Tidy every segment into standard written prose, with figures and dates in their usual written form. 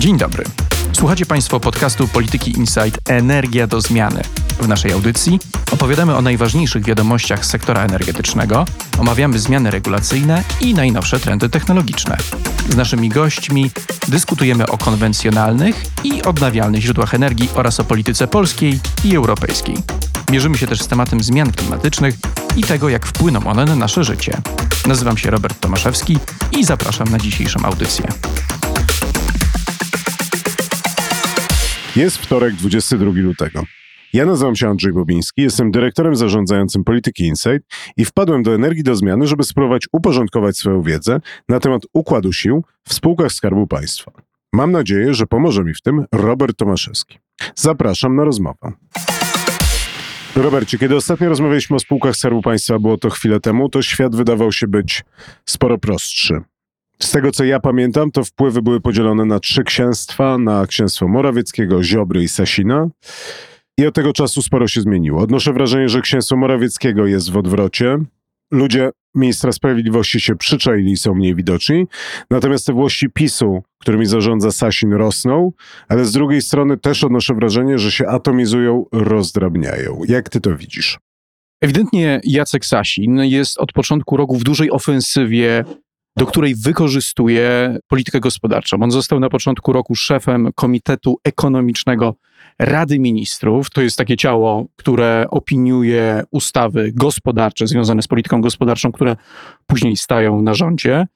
Dzień dobry. Słuchacie Państwo podcastu Polityki Insight Energia do zmiany. W naszej audycji opowiadamy o najważniejszych wiadomościach z sektora energetycznego, omawiamy zmiany regulacyjne i najnowsze trendy technologiczne. Z naszymi gośćmi dyskutujemy o konwencjonalnych i odnawialnych źródłach energii oraz o polityce polskiej i europejskiej. Mierzymy się też z tematem zmian klimatycznych i tego, jak wpłyną one na nasze życie. Nazywam się Robert Tomaszewski i zapraszam na dzisiejszą audycję. Jest wtorek, 22 lutego. Ja nazywam się Andrzej Bobiński, jestem dyrektorem zarządzającym Polityki Insight i wpadłem do Energii do Zmiany, żeby spróbować uporządkować swoją wiedzę na temat układu sił w spółkach Skarbu Państwa. Mam nadzieję, że pomoże mi w tym Robert Tomaszewski. Zapraszam na rozmowę. Robercie, kiedy ostatnio rozmawialiśmy o spółkach Skarbu Państwa, było to chwilę temu, to świat wydawał się być sporo prostszy. Z tego, co ja pamiętam, to wpływy były podzielone na 3 księstwa, na księstwo Morawieckiego, Ziobry i Sasina. I od tego czasu sporo się zmieniło. Odnoszę wrażenie, że księstwo Morawieckiego jest w odwrocie. Ludzie ministra sprawiedliwości się przyczaili i są mniej widoczni. Natomiast te włości PiS-u, którymi zarządza Sasin, rosną. Ale z drugiej strony też odnoszę wrażenie, że się atomizują, rozdrabniają. Jak ty to widzisz? Ewidentnie Jacek Sasin jest od początku roku w dużej ofensywie, do której wykorzystuje politykę gospodarczą. On został na początku roku szefem Komitetu Ekonomicznego Rady Ministrów. To jest takie ciało, które opiniuje ustawy gospodarcze związane z polityką gospodarczą, które później stają na rządzie.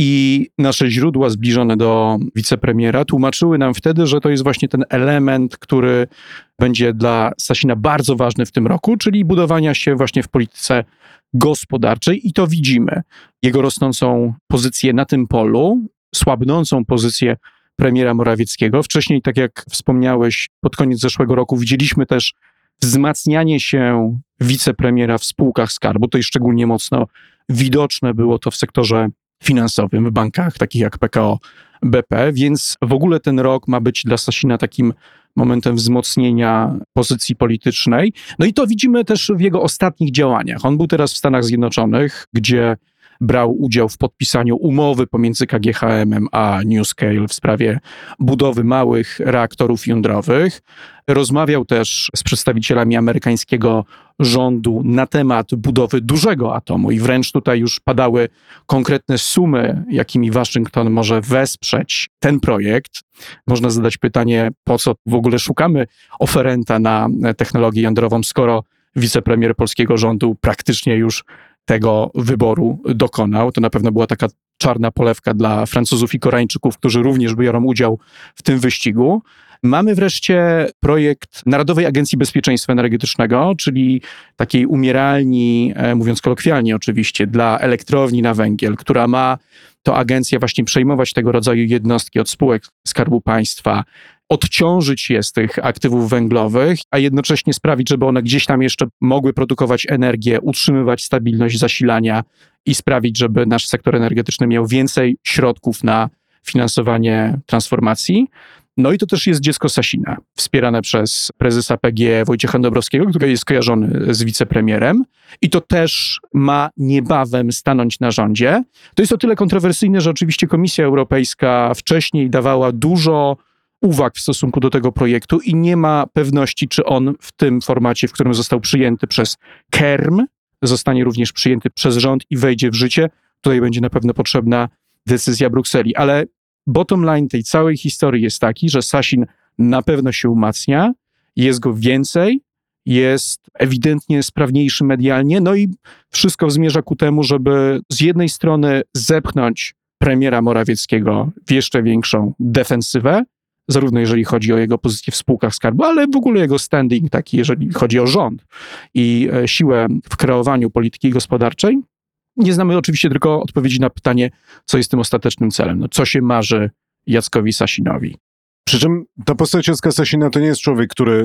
I nasze źródła zbliżone do wicepremiera tłumaczyły nam wtedy, że to jest właśnie ten element, który będzie dla Sasina bardzo ważny w tym roku, czyli budowania się właśnie w polityce gospodarczej i to widzimy. Jego rosnącą pozycję na tym polu, słabnącą pozycję premiera Morawieckiego. Wcześniej, tak jak wspomniałeś, pod koniec zeszłego roku widzieliśmy też wzmacnianie się wicepremiera w spółkach skarbu. To jest szczególnie mocno widoczne było to w sektorze finansowym, w bankach takich jak PKO BP, więc w ogóle ten rok ma być dla Sasina takim momentem wzmocnienia pozycji politycznej. No i to widzimy też w jego ostatnich działaniach. On był teraz w Stanach Zjednoczonych, gdzie brał udział w podpisaniu umowy pomiędzy KGHM-em a NuScale w sprawie budowy małych reaktorów jądrowych. Rozmawiał też z przedstawicielami amerykańskiego rządu na temat budowy dużego atomu i wręcz tutaj już padały konkretne sumy, jakimi Waszyngton może wesprzeć ten projekt. Można zadać pytanie, po co w ogóle szukamy oferenta na technologię jądrową, skoro wicepremier polskiego rządu praktycznie już tego wyboru dokonał. To na pewno była taka czarna polewka dla Francuzów i Koreańczyków, którzy również biorą udział w tym wyścigu. Mamy wreszcie projekt Narodowej Agencji Bezpieczeństwa Energetycznego, czyli takiej umieralni, mówiąc kolokwialnie oczywiście, dla elektrowni na węgiel, która ma to agencja właśnie przejmować tego rodzaju jednostki od spółek Skarbu Państwa, odciążyć je z tych aktywów węglowych, a jednocześnie sprawić, żeby one gdzieś tam jeszcze mogły produkować energię, utrzymywać stabilność zasilania i sprawić, żeby nasz sektor energetyczny miał więcej środków na finansowanie transformacji. No i to też jest dziecko Sasina, wspierane przez prezesa PGE Wojciecha Dąbrowskiego, który jest kojarzony z wicepremierem i to też ma niebawem stanąć na rządzie. To jest o tyle kontrowersyjne, że oczywiście Komisja Europejska wcześniej dawała dużo uwag w stosunku do tego projektu i nie ma pewności, czy on w tym formacie, w którym został przyjęty przez KERM, zostanie również przyjęty przez rząd i wejdzie w życie. Tutaj będzie na pewno potrzebna decyzja Brukseli, ale bottom line tej całej historii jest taki, że Sasin na pewno się umacnia, jest go więcej, jest ewidentnie sprawniejszy medialnie, no i wszystko zmierza ku temu, żeby z jednej strony zepchnąć premiera Morawieckiego w jeszcze większą defensywę, zarówno jeżeli chodzi o jego pozycję w spółkach skarbu, ale w ogóle jego standing taki, jeżeli chodzi o rząd i siłę w kreowaniu polityki gospodarczej. Nie znamy oczywiście tylko odpowiedzi na pytanie, co jest tym ostatecznym celem. No, co się marzy Jackowi Sasinowi? Przy czym ta postać Jacka Sasina to nie jest człowiek, który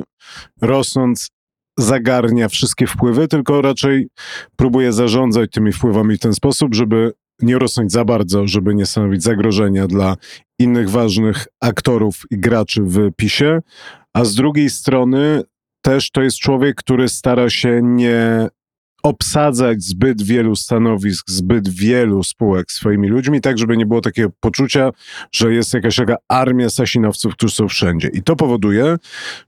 rosnąc zagarnia wszystkie wpływy, tylko raczej próbuje zarządzać tymi wpływami w ten sposób, żeby nie rosnąć za bardzo, żeby nie stanowić zagrożenia dla innych ważnych aktorów i graczy w PiS-ie, a z drugiej strony też to jest człowiek, który stara się nie obsadzać zbyt wielu stanowisk, zbyt wielu spółek swoimi ludźmi, tak żeby nie było takiego poczucia, że jest jakaś taka armia sasinowców, którzy są wszędzie. I to powoduje,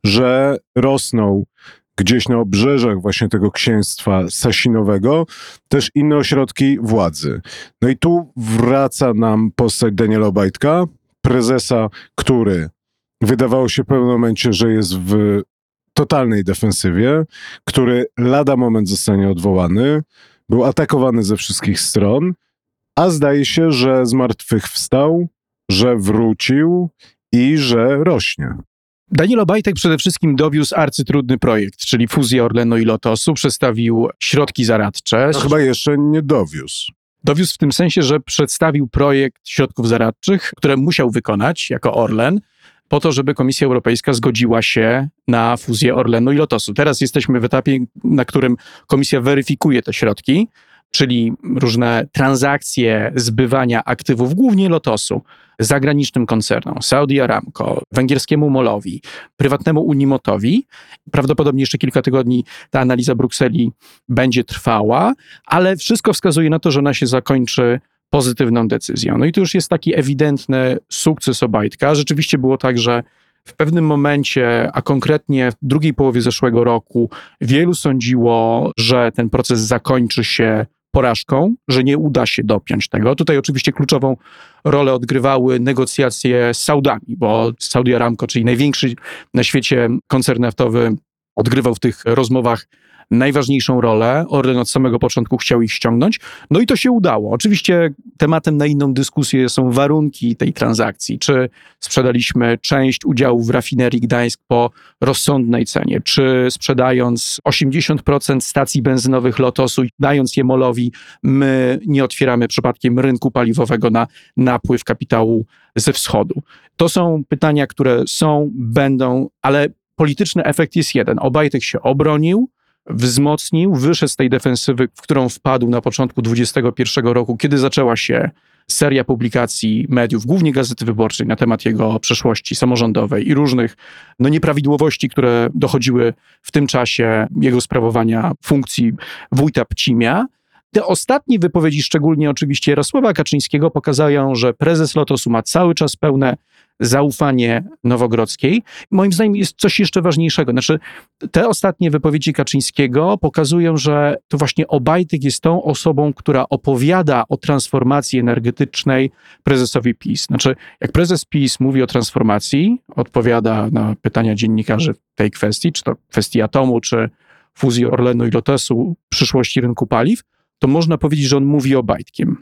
że rosną gdzieś na obrzeżach właśnie tego księstwa sasinowego też inne ośrodki władzy. No i tu wraca nam postać Daniela Obajtka, prezesa, który wydawało się w pewnym momencie, że jest w totalnej defensywie, który lada moment zostanie odwołany, był atakowany ze wszystkich stron, a zdaje się, że zmartwychwstał, że wrócił i że rośnie. Daniel Obajtek przede wszystkim dowiózł arcytrudny projekt, czyli fuzję Orlenu i Lotosu, przedstawił środki zaradcze. No chyba jeszcze nie dowiózł. Dowiózł w tym sensie, że przedstawił projekt środków zaradczych, które musiał wykonać jako Orlen, po to, żeby Komisja Europejska zgodziła się na fuzję Orlenu i Lotosu. Teraz jesteśmy w etapie, na którym Komisja weryfikuje te środki, czyli różne transakcje zbywania aktywów, głównie Lotosu, zagranicznym koncernom, Saudi Aramco, węgierskiemu MOL-owi, prywatnemu Unimotowi. Prawdopodobnie jeszcze kilka tygodni ta analiza Brukseli będzie trwała, ale wszystko wskazuje na to, że ona się zakończy pozytywną decyzją. No i to już jest taki ewidentny sukces Obajtka. Rzeczywiście było tak, że w pewnym momencie, a konkretnie w drugiej połowie zeszłego roku, wielu sądziło, że ten proces zakończy się porażką, że nie uda się dopiąć tego. Tutaj oczywiście kluczową rolę odgrywały negocjacje z Saudami, bo Saudi Aramco, czyli największy na świecie koncern naftowy, odgrywał w tych rozmowach najważniejszą rolę. Orlen od samego początku chciał ich ściągnąć. No i to się udało. Oczywiście tematem na inną dyskusję są warunki tej transakcji. Czy sprzedaliśmy część udziałów w rafinerii Gdańsk po rozsądnej cenie? Czy sprzedając 80% stacji benzynowych Lotosu i dając je MOL-owi, my nie otwieramy przypadkiem rynku paliwowego na napływ kapitału ze wschodu? To są pytania, które są, będą, ale polityczny efekt jest jeden. Obajtek się obronił, wzmocnił, wyszedł z tej defensywy, w którą wpadł na początku 2021 roku, kiedy zaczęła się seria publikacji mediów, głównie Gazety Wyborczej, na temat jego przeszłości samorządowej i różnych nieprawidłowości, które dochodziły w tym czasie jego sprawowania funkcji wójta Pcimia. Te ostatnie wypowiedzi, szczególnie oczywiście Jarosława Kaczyńskiego, pokazują, że prezes Lotosu ma cały czas pełne zaufanie Nowogrodzkiej. Moim zdaniem jest coś jeszcze ważniejszego. Znaczy, te ostatnie wypowiedzi Kaczyńskiego pokazują, że to właśnie Obajtek jest tą osobą, która opowiada o transformacji energetycznej prezesowi PiS. Znaczy, jak prezes PiS mówi o transformacji, odpowiada na pytania dziennikarzy w tej kwestii, czy to kwestii atomu, czy fuzji Orlenu i Lotosu, przyszłości rynku paliw, to można powiedzieć, że on mówi Obajtkiem.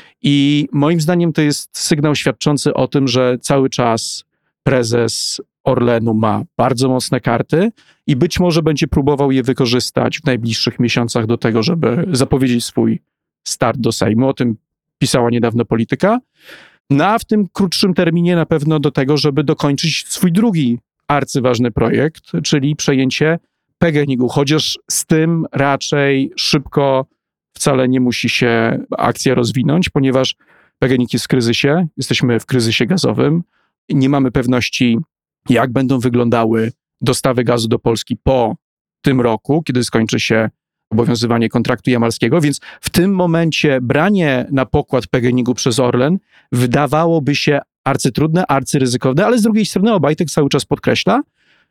I moim zdaniem to jest sygnał świadczący o tym, że cały czas prezes Orlenu ma bardzo mocne karty i być może będzie próbował je wykorzystać w najbliższych miesiącach do tego, żeby zapowiedzieć swój start do Sejmu. O tym pisała niedawno Polityka. No a w tym krótszym terminie na pewno do tego, żeby dokończyć swój drugi arcyważny projekt, czyli przejęcie PGNiG-u, chociaż z tym raczej szybko wcale nie musi się akcja rozwinąć, ponieważ PGNiG jest w kryzysie, jesteśmy w kryzysie gazowym, nie mamy pewności, jak będą wyglądały dostawy gazu do Polski po tym roku, kiedy skończy się obowiązywanie kontraktu jamalskiego, więc w tym momencie branie na pokład PGNiG-u przez Orlen wydawałoby się arcytrudne, arcyryzykowne, ale z drugiej strony Obajtek cały czas podkreśla,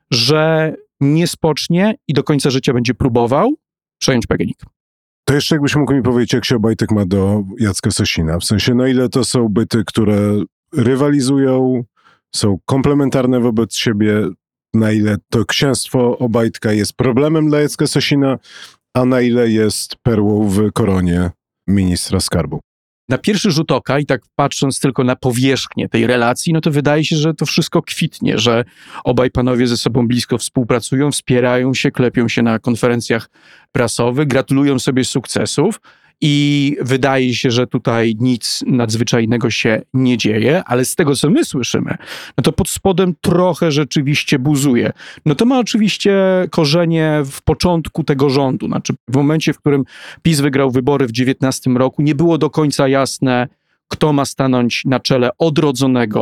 że nie spocznie i do końca życia będzie próbował przejąć PGNiG. To jeszcze jakbyś mógł mi powiedzieć, jak się Obajtek ma do Jacka Sasina? W sensie, na ile to są byty, które rywalizują, są komplementarne wobec siebie, na ile to księstwo Obajtka jest problemem dla Jacka Sasina, a na ile jest perłą w koronie ministra skarbu? Na pierwszy rzut oka i tak patrząc tylko na powierzchnię tej relacji, no to wydaje się, że to wszystko kwitnie, że obaj panowie ze sobą blisko współpracują, wspierają się, klepią się na konferencjach prasowych, gratulują sobie sukcesów i wydaje się, że tutaj nic nadzwyczajnego się nie dzieje, ale z tego, co my słyszymy, no to pod spodem trochę rzeczywiście buzuje. No to ma oczywiście korzenie w początku tego rządu, znaczy w momencie, w którym PiS wygrał wybory w 2019 roku, nie było do końca jasne, kto ma stanąć na czele odrodzonego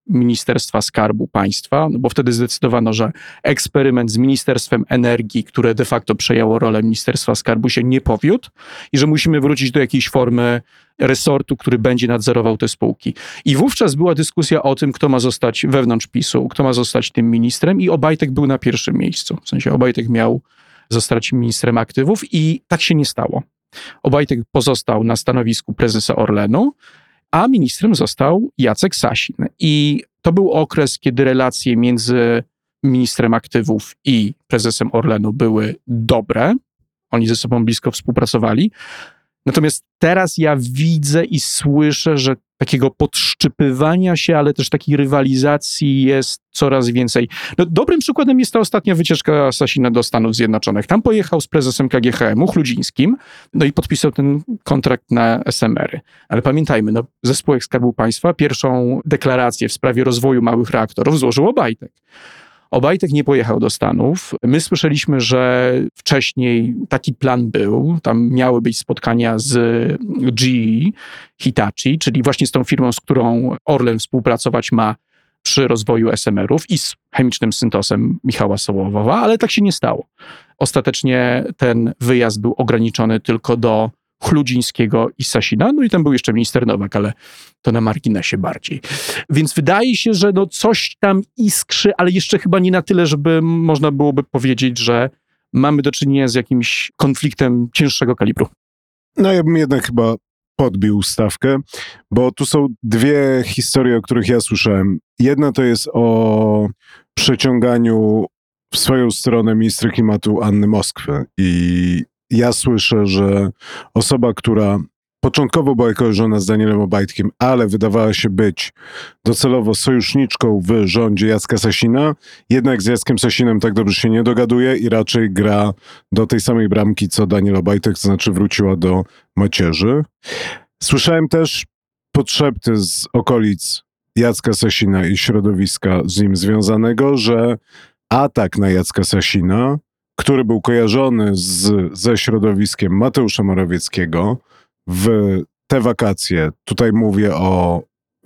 Ministerstwa Skarbu Państwa, no bo wtedy zdecydowano, że eksperyment z Ministerstwem Energii, które de facto przejęło rolę Ministerstwa Skarbu, się nie powiódł i że musimy wrócić do jakiejś formy resortu, który będzie nadzorował te spółki. I wówczas była dyskusja o tym, kto ma zostać wewnątrz PiS-u, kto ma zostać tym ministrem i Obajtek był na pierwszym miejscu. W sensie Obajtek miał zostać ministrem aktywów i tak się nie stało. Obajtek pozostał na stanowisku prezesa Orlenu, a ministrem został Jacek Sasin. I to był okres, kiedy relacje między ministrem aktywów i prezesem Orlenu były dobre. Oni ze sobą blisko współpracowali. Natomiast teraz ja widzę i słyszę, że takiego podszczypywania się, ale też takiej rywalizacji jest coraz więcej. No, dobrym przykładem jest ta ostatnia wycieczka Sasina do Stanów Zjednoczonych. Tam pojechał z prezesem KGHM-u, Chludzińskim, no i podpisał ten kontrakt na SMR-y. Ale pamiętajmy, no, ze spółek Skarbu Państwa pierwszą deklarację w sprawie rozwoju małych reaktorów złożył Obajtek. Obajtek nie pojechał do Stanów. My słyszeliśmy, że wcześniej taki plan był. Tam miały być spotkania z GE, Hitachi, czyli właśnie z tą firmą, z którą Orlen współpracować ma przy rozwoju SMR-ów i z chemicznym Syntosem Michała Sołowowa, ale tak się nie stało. Ostatecznie ten wyjazd był ograniczony tylko do Chludzińskiego i Sasina, no i tam był jeszcze minister Nowak, ale to na marginesie bardziej. Więc wydaje się, że no coś tam iskrzy, ale jeszcze chyba nie na tyle, żeby można byłoby powiedzieć, że mamy do czynienia z jakimś konfliktem cięższego kalibru. No ja bym jednak chyba podbił stawkę, bo tu są dwie historie, o których ja słyszałem. Jedna to jest o przeciąganiu w swoją stronę ministra klimatu Anny Moskwy i ja słyszę, że osoba, która początkowo była kojarzona z Danielem Obajtkiem, ale wydawała się być docelowo sojuszniczką w rządzie Jacka Sasina, jednak z Jackiem Sasinem tak dobrze się nie dogaduje i raczej gra do tej samej bramki, co Daniel Obajtek, to znaczy wróciła do macierzy. Słyszałem też podszepty z okolic Jacka Sasina i środowiska z nim związanego, że atak na Jacka Sasina, który był kojarzony ze środowiskiem Mateusza Morawieckiego w te wakacje, tutaj mówię o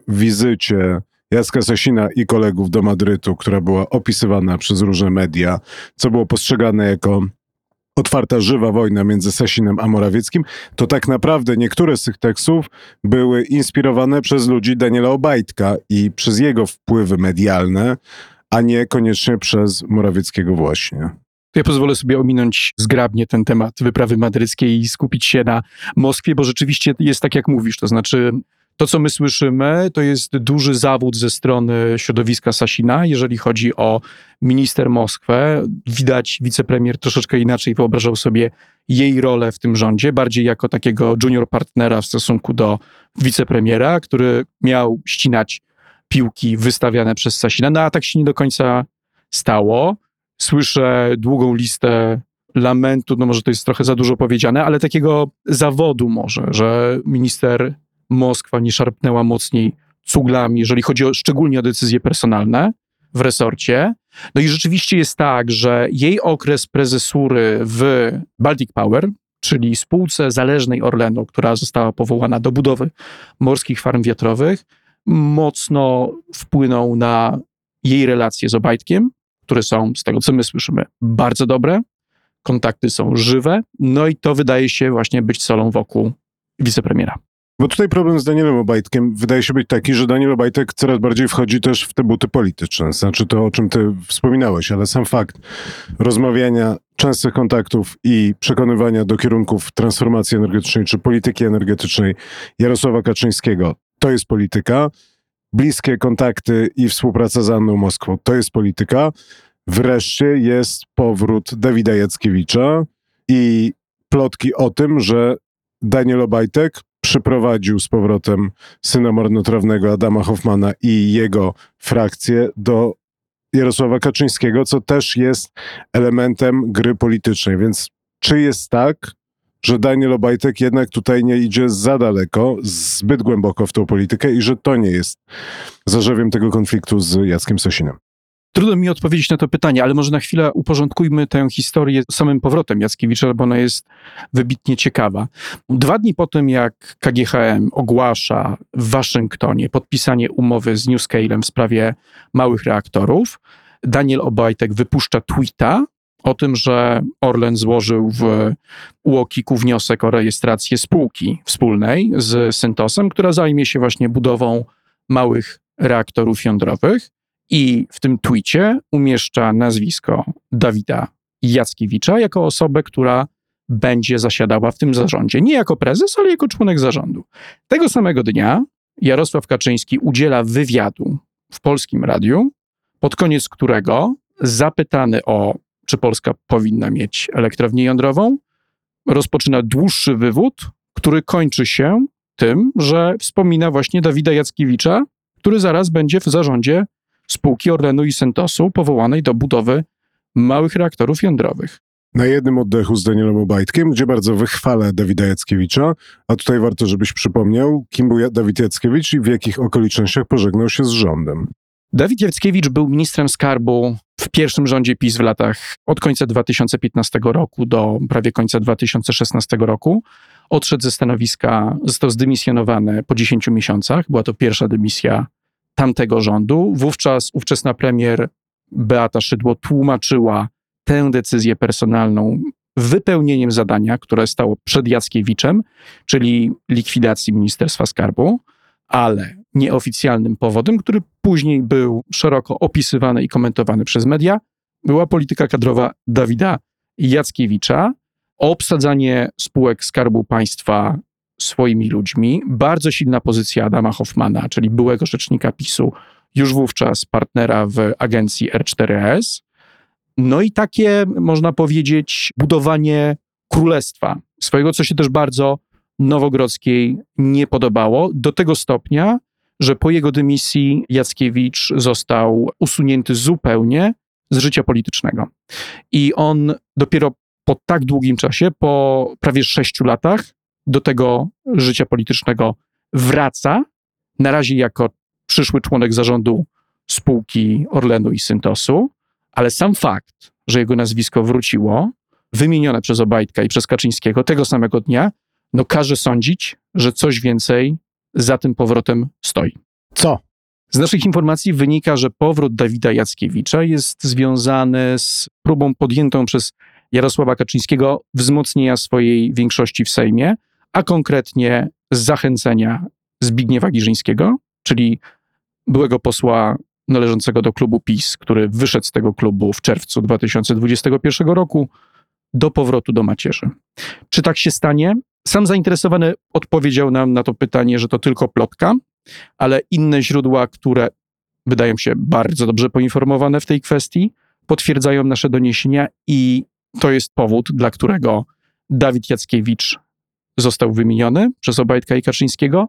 wizycie Jacka Sasina i kolegów do Madrytu, która była opisywana przez różne media, co było postrzegane jako otwarta, żywa wojna między Sasinem a Morawieckim, to tak naprawdę niektóre z tych tekstów były inspirowane przez ludzi Daniela Obajtka i przez jego wpływy medialne, a nie koniecznie przez Morawieckiego właśnie. Ja pozwolę sobie ominąć zgrabnie ten temat wyprawy madryckiej i skupić się na Moskwie, bo rzeczywiście jest tak, jak mówisz. To znaczy, to, co my słyszymy, to jest duży zawód ze strony środowiska Sasina, jeżeli chodzi o minister Moskwę. Widać, wicepremier troszeczkę inaczej wyobrażał sobie jej rolę w tym rządzie, bardziej jako takiego junior partnera w stosunku do wicepremiera, który miał ścinać piłki wystawiane przez Sasina. No a tak się nie do końca stało. Słyszę długą listę lamentu, no może to jest trochę za dużo powiedziane, ale takiego zawodu może, że minister Moskwa nie szarpnęła mocniej cuglami, jeżeli chodzi szczególnie o decyzje personalne w resorcie. No i rzeczywiście jest tak, że jej okres prezesury w Baltic Power, czyli spółce zależnej Orlenu, która została powołana do budowy morskich farm wiatrowych, mocno wpłynął na jej relacje z Obajtkiem, które są, z tego co my słyszymy, bardzo dobre. Kontakty są żywe. No i to wydaje się właśnie być solą wokół wicepremiera. Bo tutaj problem z Danielem Obajtkiem wydaje się być taki, że Daniel Obajtek coraz bardziej wchodzi też w te buty polityczne. Znaczy to, o czym ty wspominałeś, ale sam fakt rozmawiania, częstych kontaktów i przekonywania do kierunków transformacji energetycznej czy polityki energetycznej Jarosława Kaczyńskiego, to jest polityka. Bliskie kontakty i współpraca z Anną Moskwą, to jest polityka. Wreszcie jest powrót Dawida Jackiewicza i plotki o tym, że Daniel Obajtek przyprowadził z powrotem syna marnotrawnego Adama Hoffmana i jego frakcję do Jarosława Kaczyńskiego, co też jest elementem gry politycznej. Więc czy jest tak, że Daniel Obajtek jednak tutaj nie idzie za daleko, zbyt głęboko w tą politykę i że to nie jest zarzewiem tego konfliktu z Jackiem Sasinem? Trudno mi odpowiedzieć na to pytanie, ale może na chwilę uporządkujmy tę historię samym powrotem Jackiewicza, bo ona jest wybitnie ciekawa. 2 dni po tym, jak KGHM ogłasza w Waszyngtonie podpisanie umowy z NewScale'em w sprawie małych reaktorów, Daniel Obajtek wypuszcza tweeta o tym, że Orlen złożył w UOKiK-u wniosek o rejestrację spółki wspólnej z Syntosem, która zajmie się właśnie budową małych reaktorów jądrowych. I w tym tweetie umieszcza nazwisko Dawida Jackiewicza jako osobę, która będzie zasiadała w tym zarządzie. Nie jako prezes, ale jako członek zarządu. Tego samego dnia Jarosław Kaczyński udziela wywiadu w Polskim Radiu, pod koniec którego zapytany o, czy Polska powinna mieć elektrownię jądrową, rozpoczyna dłuższy wywód, który kończy się tym, że wspomina właśnie Dawida Jackiewicza, który zaraz będzie w zarządzie spółki Orlenu i Syntosu powołanej do budowy małych reaktorów jądrowych. Na jednym oddechu z Danielem Obajtkiem, gdzie bardzo wychwala Dawida Jackiewicza, a tutaj warto, żebyś przypomniał, kim był Dawid Jackiewicz i w jakich okolicznościach pożegnał się z rządem. Dawid Jackiewicz był ministrem skarbu w pierwszym rządzie PiS w latach od końca 2015 roku do prawie końca 2016 roku. Odszedł ze stanowiska, został zdymisjonowany po 10 miesiącach. Była to pierwsza dymisja tamtego rządu. Wówczas ówczesna premier Beata Szydło tłumaczyła tę decyzję personalną wypełnieniem zadania, które stało przed Jackiewiczem, czyli likwidacji Ministerstwa Skarbu, ale nieoficjalnym powodem, który później był szeroko opisywany i komentowany przez media, była polityka kadrowa Dawida Jackiewicza, obsadzanie spółek Skarbu Państwa swoimi ludźmi, bardzo silna pozycja Adama Hoffmana, czyli byłego rzecznika PiS-u, już wówczas partnera w agencji R4S. No i takie, można powiedzieć, budowanie królestwa swojego, co się też bardzo Nowogrodzkiej nie podobało, do tego stopnia, że po jego dymisji Jackiewicz został usunięty zupełnie z życia politycznego. I on dopiero po tak długim czasie, po prawie 6 latach, do tego życia politycznego wraca, na razie jako przyszły członek zarządu spółki Orlenu i Syntosu, ale sam fakt, że jego nazwisko wróciło, wymienione przez Obajtka i przez Kaczyńskiego tego samego dnia, no każe sądzić, że coś więcej za tym powrotem stoi. Co? Z naszych informacji wynika, że powrót Dawida Jackiewicza jest związany z próbą podjętą przez Jarosława Kaczyńskiego wzmocnienia swojej większości w Sejmie, a konkretnie zachęcenia Zbigniewa Girzyńskiego, czyli byłego posła należącego do klubu PiS, który wyszedł z tego klubu w czerwcu 2021 roku, do powrotu do macierzy. Czy tak się stanie? Sam zainteresowany odpowiedział nam na to pytanie, że to tylko plotka, ale inne źródła, które wydają się bardzo dobrze poinformowane w tej kwestii, potwierdzają nasze doniesienia i to jest powód, dla którego Dawid Jackiewicz został wymieniony przez Obajtka i Kaczyńskiego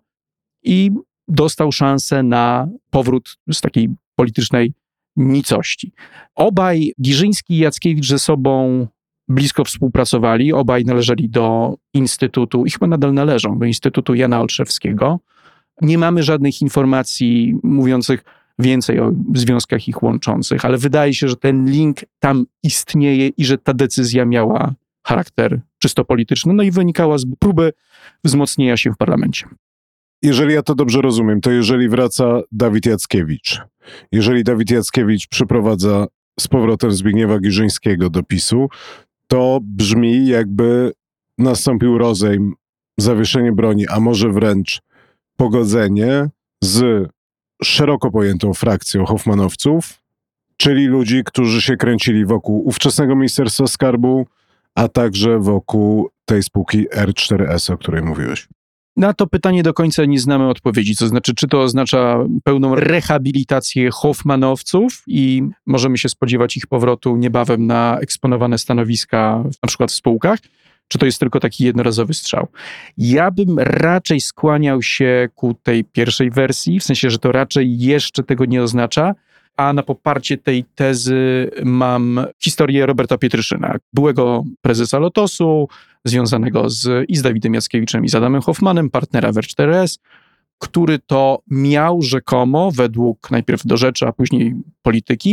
i dostał szansę na powrót z takiej politycznej nicości. Obaj, Girzyński i Jackiewicz, ze sobą blisko współpracowali, obaj należeli do Instytutu, i chyba nadal należą, do Instytutu Jana Olszewskiego. Nie mamy żadnych informacji mówiących więcej o związkach ich łączących, ale wydaje się, że ten link tam istnieje i że ta decyzja miała charakter czysto polityczny, no i wynikała z próby wzmocnienia się w parlamencie. Jeżeli ja to dobrze rozumiem, to jeżeli wraca Dawid Jackiewicz, jeżeli Dawid Jackiewicz przyprowadza z powrotem Zbigniewa Girzyńskiego do PiS-u, to brzmi, jakby nastąpił rozejm, zawieszenie broni, a może wręcz pogodzenie z szeroko pojętą frakcją hoffmanowców, czyli ludzi, którzy się kręcili wokół ówczesnego Ministerstwa Skarbu, a także wokół tej spółki R4S, o której mówiłeś. Na to pytanie do końca nie znamy odpowiedzi, to znaczy, czy to oznacza pełną rehabilitację hoffmanowców i możemy się spodziewać ich powrotu niebawem na eksponowane stanowiska, na przykład w spółkach, czy to jest tylko taki jednorazowy strzał. Ja bym raczej skłaniał się ku tej pierwszej wersji, w sensie, że to raczej jeszcze tego nie oznacza, a na poparcie tej tezy mam historię Roberta Pietryszyna, byłego prezesa Lotosu, związanego i z Dawidem Jackiewiczem i z Adamem Hoffmanem, partnera w R4S, który to miał rzekomo, według najpierw do rzeczy, a później polityki,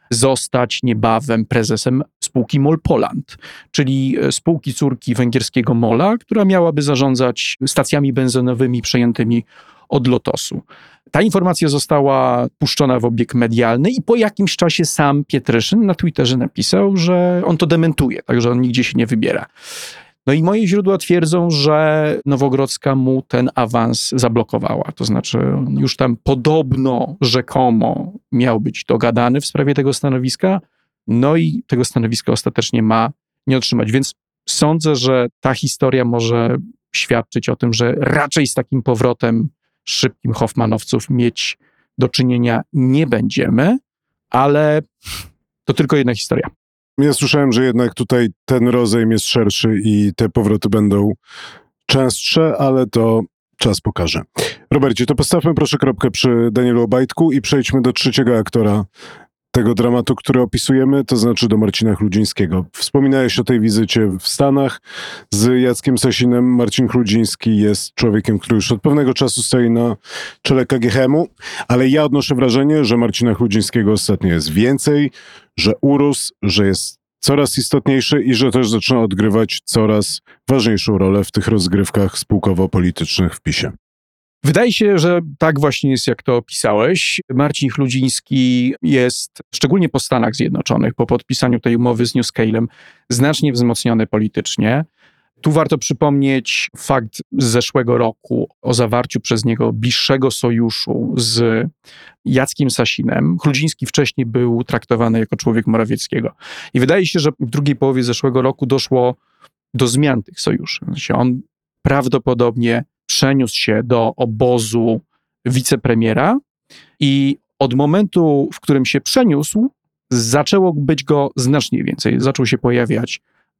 zostać niebawem prezesem spółki MOL Poland, czyli spółki córki węgierskiego MOL-a, która miałaby zarządzać stacjami benzynowymi przejętymi od Lotosu. Ta informacja została puszczona w obieg medialny i po jakimś czasie sam Pietryszyn na Twitterze napisał, że on to dementuje, także on nigdzie się nie wybiera. No i moje źródła twierdzą, że Nowogrodzka mu ten awans zablokowała. To znaczy już tam podobno, rzekomo miał być dogadany w sprawie tego stanowiska, no i tego stanowiska ostatecznie ma nie otrzymać. Więc sądzę, że ta historia może świadczyć o tym, że raczej z takim powrotem szybkim Hoffmanowców mieć do czynienia nie będziemy, ale to tylko jedna historia. Ja słyszałem, że jednak tutaj ten rozejm jest szerszy i te powroty będą częstsze, ale to czas pokaże. Robercie, to postawmy proszę kropkę przy Danielu Obajtku i przejdźmy do trzeciego aktora tego dramatu, który opisujemy, to znaczy do Marcina Chludzińskiego. Wspominałeś o tej wizycie w Stanach z Jackiem Sasinem. Marcin Chludziński jest człowiekiem, który już od pewnego czasu stoi na czele KGHM-u, ale ja odnoszę wrażenie, że Marcina Chludzińskiego ostatnio jest więcej, że urósł, że jest coraz istotniejszy i że też zaczyna odgrywać coraz ważniejszą rolę w tych rozgrywkach spółkowo-politycznych w PiS-ie. Wydaje się, że tak właśnie jest, jak to opisałeś. Marcin Chludziński jest, szczególnie po Stanach Zjednoczonych, po podpisaniu tej umowy z New Scale'em, znacznie wzmocniony politycznie. Tu warto przypomnieć fakt z zeszłego roku o zawarciu przez niego bliższego sojuszu z Jackiem Sasinem. Chludziński wcześniej był traktowany jako człowiek Morawieckiego. I wydaje się, że w drugiej połowie zeszłego roku doszło do zmian tych sojuszy. On prawdopodobnie przeniósł się do obozu wicepremiera i od momentu, w którym się przeniósł, zaczęło być go znacznie więcej. Zaczął się pojawiać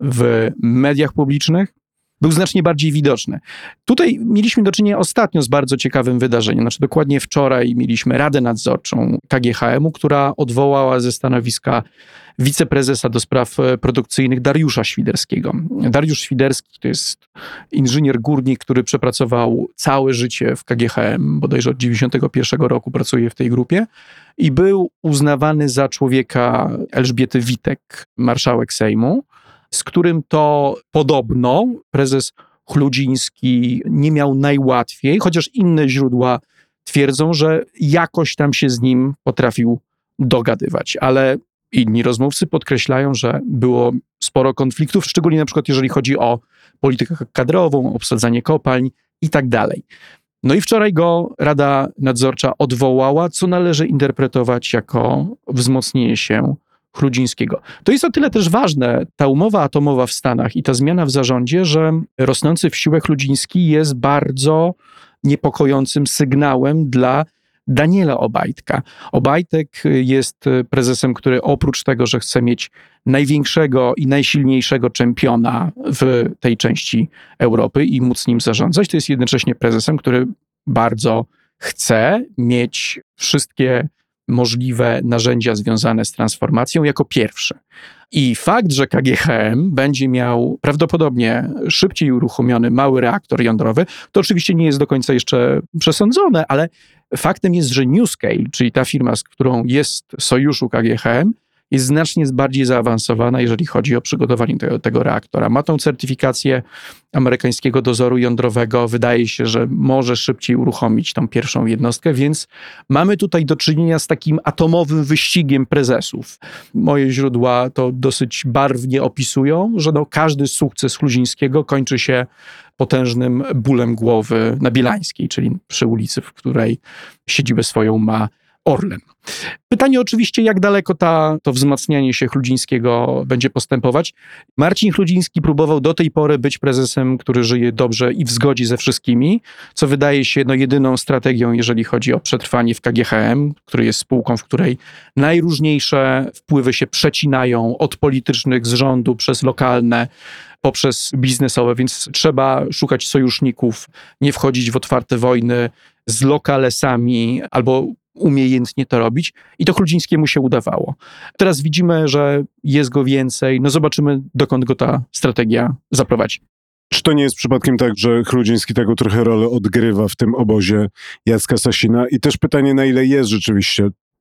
w mediach publicznych, był znacznie bardziej widoczny. Tutaj mieliśmy do czynienia ostatnio z bardzo ciekawym wydarzeniem. Znaczy dokładnie wczoraj mieliśmy Radę Nadzorczą KGHM-u, która odwołała ze stanowiska wiceprezesa do spraw produkcyjnych Dariusza Świderskiego. Dariusz Świderski to jest inżynier górnik, który przepracował całe życie w KGHM, bodajże od 1991 roku pracuje w tej grupie i był uznawany za człowieka Elżbiety Witek, marszałek Sejmu, z którym to podobno prezes Chludziński nie miał najłatwiej, chociaż inne źródła twierdzą, że jakoś tam się z nim potrafił dogadywać, ale inni rozmówcy podkreślają, że było sporo konfliktów, szczególnie na przykład jeżeli chodzi o politykę kadrową, obsadzanie kopalń i tak dalej. No i wczoraj go Rada Nadzorcza odwołała, co należy interpretować jako wzmocnienie się Chludzińskiego. To jest o tyle też ważne, ta umowa atomowa w Stanach i ta zmiana w zarządzie, że rosnący w siłę Chludziński jest bardzo niepokojącym sygnałem dla Daniela Obajtka. Obajtek jest prezesem, który oprócz tego, że chce mieć największego i najsilniejszego czempiona w tej części Europy i móc nim zarządzać, to jest jednocześnie prezesem, który bardzo chce mieć wszystkie możliwe narzędzia związane z transformacją jako pierwszy. I fakt, że KGHM będzie miał prawdopodobnie szybciej uruchomiony mały reaktor jądrowy, to oczywiście nie jest do końca jeszcze przesądzone, ale faktem jest, że New Scale, czyli ta firma, z którą jest sojuszu KGHM, jest znacznie bardziej zaawansowana, jeżeli chodzi o przygotowanie tego reaktora. Ma tą certyfikację amerykańskiego dozoru jądrowego. Wydaje się, że może szybciej uruchomić tą pierwszą jednostkę, więc mamy tutaj do czynienia z takim atomowym wyścigiem prezesów. Moje źródła to dosyć barwnie opisują, że każdy sukces Chludzińskiego kończy się potężnym bólem głowy na Bielańskiej, czyli przy ulicy, w której siedzibę swoją ma Orlen. Pytanie oczywiście, jak daleko to wzmacnianie się Chludzińskiego będzie postępować. Marcin Chludziński próbował do tej pory być prezesem, który żyje dobrze i w zgodzie ze wszystkimi, co wydaje się jedyną strategią, jeżeli chodzi o przetrwanie w KGHM, który jest spółką, w której najróżniejsze wpływy się przecinają od politycznych z rządu przez lokalne, poprzez biznesowe, więc trzeba szukać sojuszników, nie wchodzić w otwarte wojny z lokalesami albo umiejętnie to robić i to Chludzińskiemu się udawało. Teraz widzimy, że jest go więcej, zobaczymy, dokąd go ta strategia zaprowadzi. Czy to nie jest przypadkiem tak, że Chludziński taką trochę rolę odgrywa w tym obozie Jacka Sasina? I też pytanie, na ile jest rzeczywiście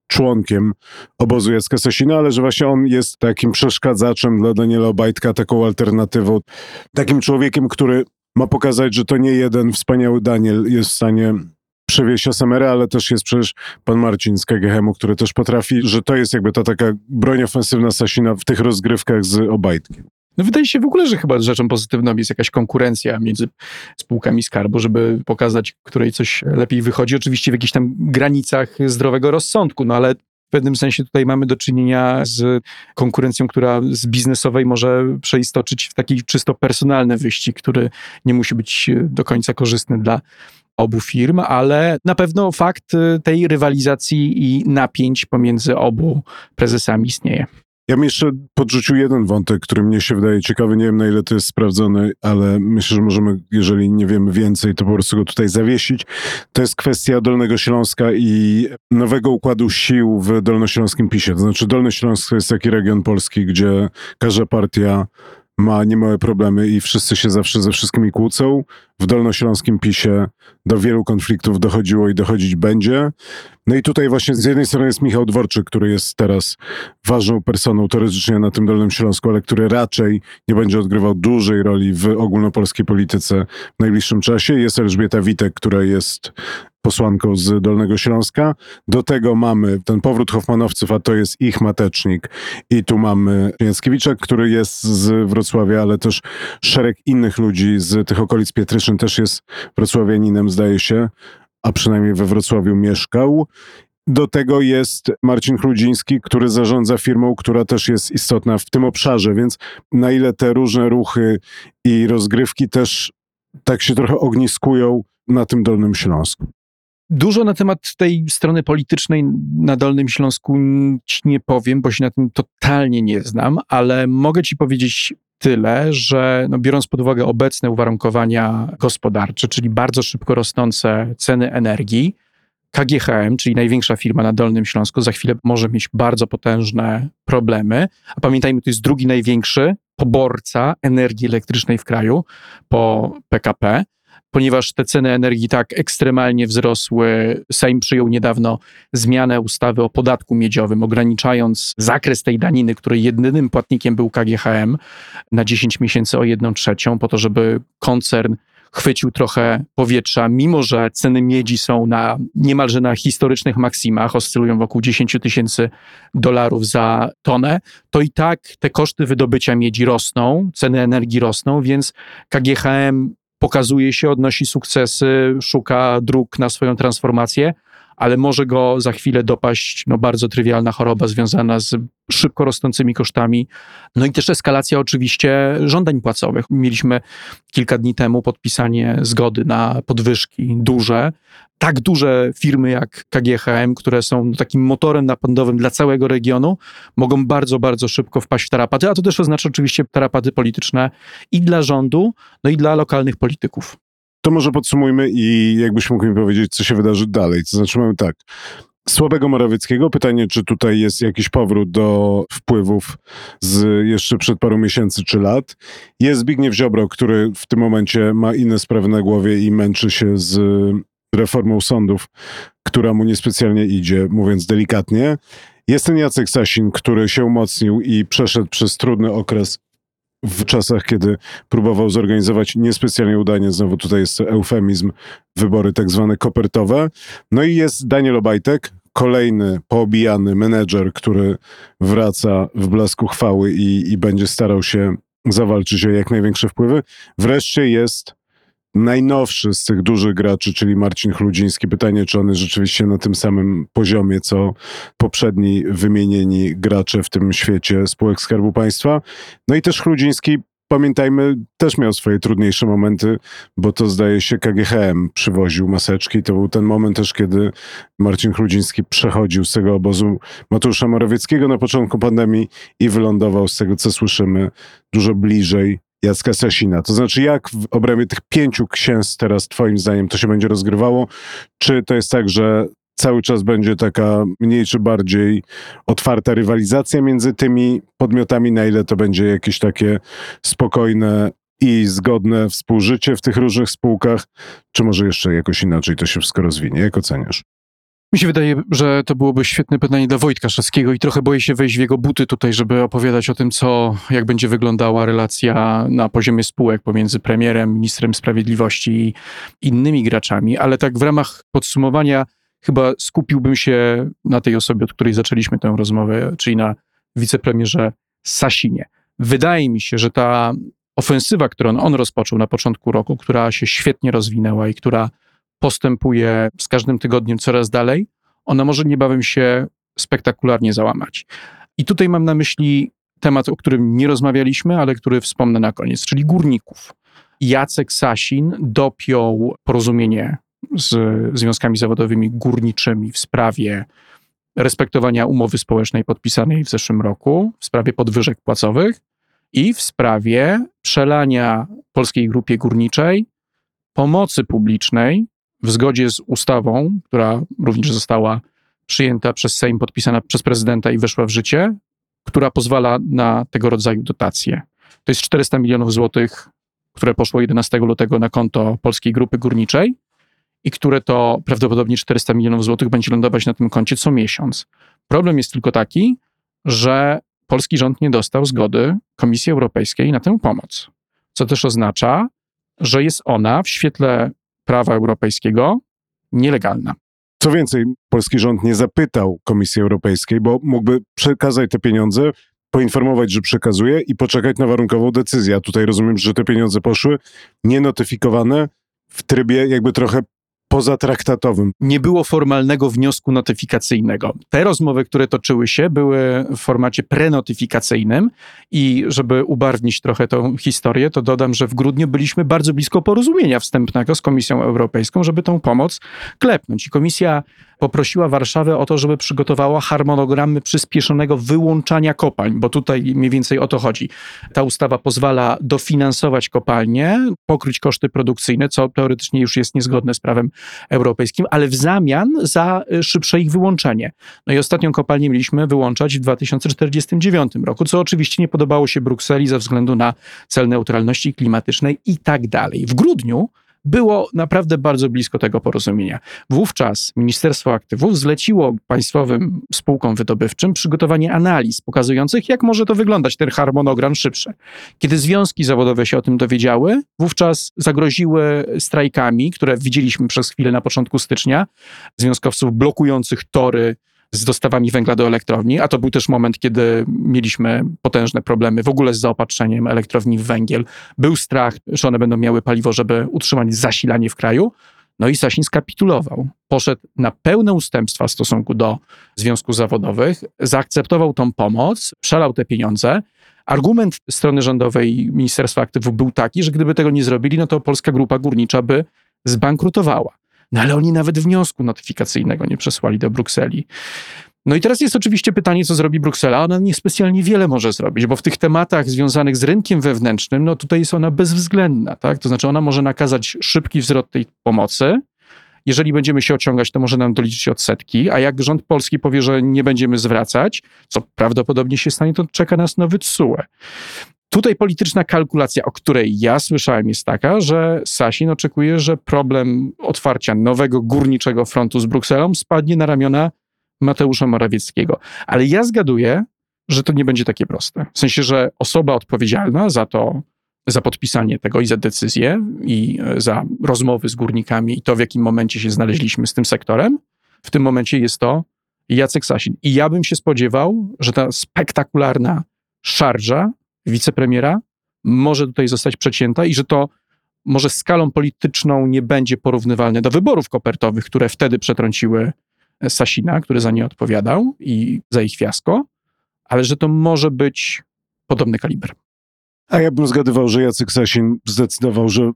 członkiem obozu Jacka Sasina, ale że właśnie on jest takim przeszkadzaczem dla Daniela Obajtka, taką alternatywą, takim człowiekiem, który ma pokazać, że to nie jeden wspaniały Daniel jest w stanie przewieźć Asamerę, ale też jest przecież pan Marcin z KGHM-u, który też potrafi, że to jest jakby ta taka broń ofensywna Sasina w tych rozgrywkach z Obajtkiem. No wydaje się w ogóle, że chyba rzeczą pozytywną jest jakaś konkurencja między spółkami skarbu, żeby pokazać, której coś lepiej wychodzi. Oczywiście w jakichś tam granicach zdrowego rozsądku, no ale w pewnym sensie tutaj mamy do czynienia z konkurencją, która z biznesowej może przeistoczyć w taki czysto personalny wyścig, który nie musi być do końca korzystny dla obu firm, ale na pewno fakt tej rywalizacji i napięć pomiędzy obu prezesami istnieje. Ja bym jeszcze podrzucił jeden wątek, który mnie się wydaje ciekawy. Nie wiem, na ile to jest sprawdzone, ale myślę, że możemy, jeżeli nie wiemy więcej, to po prostu go tutaj zawiesić. To jest kwestia Dolnego Śląska i nowego układu sił w Dolnośląskim PiS-ie. To znaczy Dolny Śląsk to jest taki region Polski, gdzie każda partia ma niemałe problemy i wszyscy się zawsze ze wszystkimi kłócą. W Dolnośląskim PiS-ie do wielu konfliktów dochodziło i dochodzić będzie. No i tutaj właśnie z jednej strony jest Michał Dworczyk, który jest teraz ważną personą teoretycznie na tym Dolnym Śląsku, ale który raczej nie będzie odgrywał dużej roli w ogólnopolskiej polityce w najbliższym czasie. Jest Elżbieta Witek, która jest posłanką z Dolnego Śląska. Do tego mamy ten powrót Hoffmanowców, a to jest ich matecznik. I tu mamy Jackiewicza, który jest z Wrocławia, ale też szereg innych ludzi z tych okolic Pietryszyn też jest wrocławianinem, zdaje się, a przynajmniej we Wrocławiu mieszkał. Do tego jest Marcin Chludziński, który zarządza firmą, która też jest istotna w tym obszarze, więc na ile te różne ruchy i rozgrywki też tak się trochę ogniskują na tym Dolnym Śląsku. Dużo na temat tej strony politycznej na Dolnym Śląsku ci nie powiem, bo się na tym totalnie nie znam, ale mogę ci powiedzieć tyle, że no biorąc pod uwagę obecne uwarunkowania gospodarcze, czyli bardzo szybko rosnące ceny energii, KGHM, czyli największa firma na Dolnym Śląsku, za chwilę może mieć bardzo potężne problemy. A pamiętajmy, to jest drugi największy poborca energii elektrycznej w kraju po PKP. Ponieważ te ceny energii tak ekstremalnie wzrosły, Sejm przyjął niedawno zmianę ustawy o podatku miedziowym, ograniczając zakres tej daniny, której jedynym płatnikiem był KGHM, na 10 miesięcy o 1/3, po to, żeby koncern chwycił trochę powietrza, mimo że ceny miedzi są niemalże na historycznych maksimach, oscylują wokół $10,000 za tonę, to i tak te koszty wydobycia miedzi rosną, ceny energii rosną, więc KGHM pokazuje się, odnosi sukcesy, szuka dróg na swoją transformację, ale może go za chwilę dopaść bardzo trywialna choroba związana z szybko rosnącymi kosztami. No i też eskalacja oczywiście żądań płacowych. Mieliśmy kilka dni temu podpisanie zgody na podwyżki duże. Tak duże firmy jak KGHM, które są takim motorem napędowym dla całego regionu, mogą bardzo, bardzo szybko wpaść w tarapaty, a to też oznacza oczywiście tarapaty polityczne i dla rządu, no i dla lokalnych polityków. To może podsumujmy i jakbyś mógł mi powiedzieć, co się wydarzy dalej. To znaczy mamy tak, słabego Morawieckiego, pytanie, czy tutaj jest jakiś powrót do wpływów z jeszcze przed paru miesięcy czy lat. Jest Zbigniew Ziobro, który w tym momencie ma inne sprawy na głowie i męczy się z reformą sądów, która mu niespecjalnie idzie, mówiąc delikatnie. Jest ten Jacek Sasin, który się umocnił i przeszedł przez trudny okres w czasach, kiedy próbował zorganizować niespecjalnie udanie, znowu tutaj jest eufemizm, wybory tak zwane kopertowe. No i jest Daniel Obajtek, kolejny poobijany menedżer, który wraca w blasku chwały i będzie starał się zawalczyć o jak największe wpływy. Wreszcie jest najnowszy z tych dużych graczy, czyli Marcin Chludziński. Pytanie, czy on jest rzeczywiście na tym samym poziomie, co poprzedni wymienieni gracze w tym świecie spółek Skarbu Państwa. No i też Chludziński, pamiętajmy, też miał swoje trudniejsze momenty, bo to zdaje się KGHM przywoził maseczki. To był ten moment też, kiedy Marcin Chludziński przechodził z tego obozu Mateusza Morawieckiego na początku pandemii i wylądował, z tego co słyszymy, dużo bliżej Jacka Sasina. To znaczy, jak w obrębie tych 5 księstw teraz twoim zdaniem to się będzie rozgrywało? Czy to jest tak, że cały czas będzie taka mniej czy bardziej otwarta rywalizacja między tymi podmiotami, na ile to będzie jakieś takie spokojne i zgodne współżycie w tych różnych spółkach, czy może jeszcze jakoś inaczej to się wszystko rozwinie? Jak oceniasz? Mi się wydaje, że to byłoby świetne pytanie dla Wojtka Szewskiego i trochę boję się wejść w jego buty tutaj, żeby opowiadać o tym, jak będzie wyglądała relacja na poziomie spółek pomiędzy premierem, ministrem sprawiedliwości i innymi graczami, ale tak w ramach podsumowania chyba skupiłbym się na tej osobie, od której zaczęliśmy tę rozmowę, czyli na wicepremierze Sasinie. Wydaje mi się, że ta ofensywa, którą on rozpoczął na początku roku, która się świetnie rozwinęła i która postępuje z każdym tygodniem coraz dalej, ona może niebawem się spektakularnie załamać. I tutaj mam na myśli temat, o którym nie rozmawialiśmy, ale który wspomnę na koniec, czyli górników. Jacek Sasin dopiął porozumienie z związkami zawodowymi górniczymi w sprawie respektowania umowy społecznej podpisanej w zeszłym roku, w sprawie podwyżek płacowych i w sprawie przelania Polskiej Grupie Górniczej pomocy publicznej w zgodzie z ustawą, która również została przyjęta przez Sejm, podpisana przez prezydenta i weszła w życie, która pozwala na tego rodzaju dotacje. To jest 400 milionów złotych, które poszło 11 lutego na konto Polskiej Grupy Górniczej i które to prawdopodobnie 400 milionów złotych będzie lądować na tym koncie co miesiąc. Problem jest tylko taki, że polski rząd nie dostał zgody Komisji Europejskiej na tę pomoc, co też oznacza, że jest ona w świetle prawa europejskiego nielegalna. Co więcej, polski rząd nie zapytał Komisji Europejskiej, bo mógłby przekazać te pieniądze, poinformować, że przekazuje i poczekać na warunkową decyzję. A tutaj rozumiem, że te pieniądze poszły nienotyfikowane w trybie jakby trochę pozatraktatowym. Nie było formalnego wniosku notyfikacyjnego. Te rozmowy, które toczyły się, były w formacie prenotyfikacyjnym i żeby ubarwnić trochę tą historię, to dodam, że w grudniu byliśmy bardzo blisko porozumienia wstępnego z Komisją Europejską, żeby tą pomoc klepnąć. I Komisja poprosiła Warszawę o to, żeby przygotowała harmonogramy przyspieszonego wyłączania kopalń, bo tutaj mniej więcej o to chodzi. Ta ustawa pozwala dofinansować kopalnie, pokryć koszty produkcyjne, co teoretycznie już jest niezgodne z prawem europejskim, ale w zamian za szybsze ich wyłączenie. No i ostatnią kopalnię mieliśmy wyłączać w 2049 roku, co oczywiście nie podobało się Brukseli ze względu na cel neutralności klimatycznej i tak dalej. W grudniu było naprawdę bardzo blisko tego porozumienia. Wówczas Ministerstwo Aktywów zleciło państwowym spółkom wydobywczym przygotowanie analiz pokazujących, jak może to wyglądać, ten harmonogram szybszy. Kiedy związki zawodowe się o tym dowiedziały, wówczas zagroziły strajkami, które widzieliśmy przez chwilę na początku stycznia, związkowców blokujących tory z dostawami węgla do elektrowni, a to był też moment, kiedy mieliśmy potężne problemy w ogóle z zaopatrzeniem elektrowni w węgiel. Był strach, że one będą miały paliwo, żeby utrzymać zasilanie w kraju. No i Sasin skapitulował. Poszedł na pełne ustępstwa w stosunku do związków zawodowych, zaakceptował tą pomoc, przelał te pieniądze. Argument strony rządowej i Ministerstwa Aktywów był taki, że gdyby tego nie zrobili, no to Polska Grupa Górnicza by zbankrutowała. No ale oni nawet wniosku notyfikacyjnego nie przesłali do Brukseli. No i teraz jest oczywiście pytanie, co zrobi Bruksela. Ona niespecjalnie wiele może zrobić, bo w tych tematach związanych z rynkiem wewnętrznym, no tutaj jest ona bezwzględna, tak? To znaczy ona może nakazać szybki zwrot tej pomocy. Jeżeli będziemy się ociągać, to może nam doliczyć odsetki, a jak rząd polski powie, że nie będziemy zwracać, co prawdopodobnie się stanie, to czeka nas nowy TSUE. Tutaj polityczna kalkulacja, o której ja słyszałem, jest taka, że Sasin oczekuje, że problem otwarcia nowego górniczego frontu z Brukselą spadnie na ramiona Mateusza Morawieckiego. Ale ja zgaduję, że to nie będzie takie proste. W sensie, że osoba odpowiedzialna za to, za podpisanie tego i za decyzję i za rozmowy z górnikami i to, w jakim momencie się znaleźliśmy z tym sektorem, w tym momencie jest to Jacek Sasin. I ja bym się spodziewał, że ta spektakularna szarża wicepremiera może tutaj zostać przecięta i że to może skalą polityczną nie będzie porównywalne do wyborów kopertowych, które wtedy przetrąciły Sasina, który za nie odpowiadał i za ich fiasko, ale że to może być podobny kaliber. A ja bym zgadywał, że Jacek Sasin zdecydował, że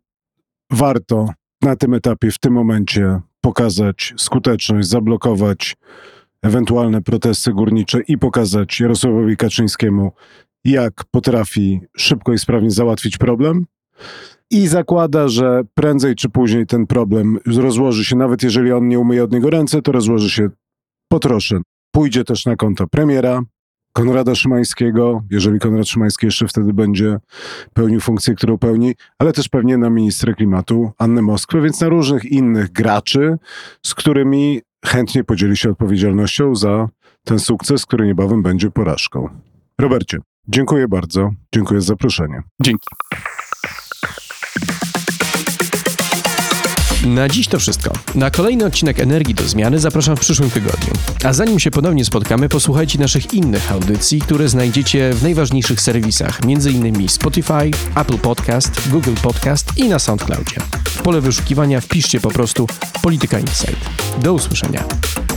warto na tym etapie, w tym momencie pokazać skuteczność, zablokować ewentualne protesty górnicze i pokazać Jarosławowi Kaczyńskiemu, jak potrafi szybko i sprawnie załatwić problem. I zakłada, że prędzej czy później ten problem rozłoży się, nawet jeżeli on nie umyje od niego ręce, to rozłoży się po trosze. Pójdzie też na konto premiera, Konrada Szymańskiego, jeżeli Konrad Szymański jeszcze wtedy będzie pełnił funkcję, którą pełni, ale też pewnie na ministrę klimatu Annę Moskwę, więc na różnych innych graczy, z którymi chętnie podzieli się odpowiedzialnością za ten sukces, który niebawem będzie porażką. Robercie, dziękuję bardzo. Dziękuję za zaproszenie. Dzięki. Na dziś to wszystko. Na kolejny odcinek Energii do Zmiany zapraszam w przyszłym tygodniu. A zanim się ponownie spotkamy, posłuchajcie naszych innych audycji, które znajdziecie w najważniejszych serwisach, m.in. Spotify, Apple Podcast, Google Podcast i na SoundCloudzie. W pole wyszukiwania wpiszcie po prostu Polityka Insight. Do usłyszenia.